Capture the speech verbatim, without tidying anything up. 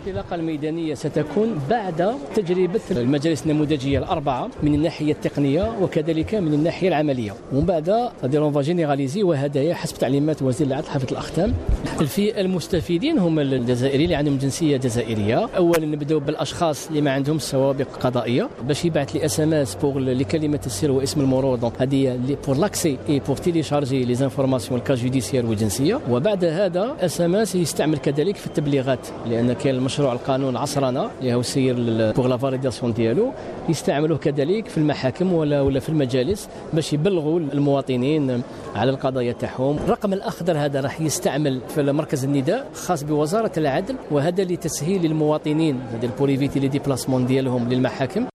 الانطلاقة الميدانية ستكون بعد تجربة المجالس النموذجية الأربعة من الناحية التقنية وكذلك من الناحية العملية، ومن بعد غادي جينيراليزي وهدايا حسب تعليمات وزير العدل حفظ الأختام. الفئة المستفيدين هم الجزائريين اللي عندهم جنسية جزائرية. أولا نبدأ بالأشخاص اللي ما عندهم سوابق قضائية باش يبعث لي اس ام اس بور لكلمة السر واسم المرور، دونك هذه بور لاكسي اي بور تيليشارجي لي زانفورماسيون الكا جوديسيير والجنسية. وبعد هذا اس ام اس يستعمل كذلك في التبليغات، لأن كاين المشروع القانون عصرنا اللي هو السير بور لا فاليداسيون ديالو يستعملوه كذلك في المحاكم ولا ولا في المجالس باش يبلغوا المواطنين على القضايا تاعهم. الرقم الأخضر هذا راح يستعمل في مركز النداء خاص بوزارة العدل، وهذا لتسهيل المواطنين هذا البوليفيتي لي ديبلاسمون ديالهم للمحاكم.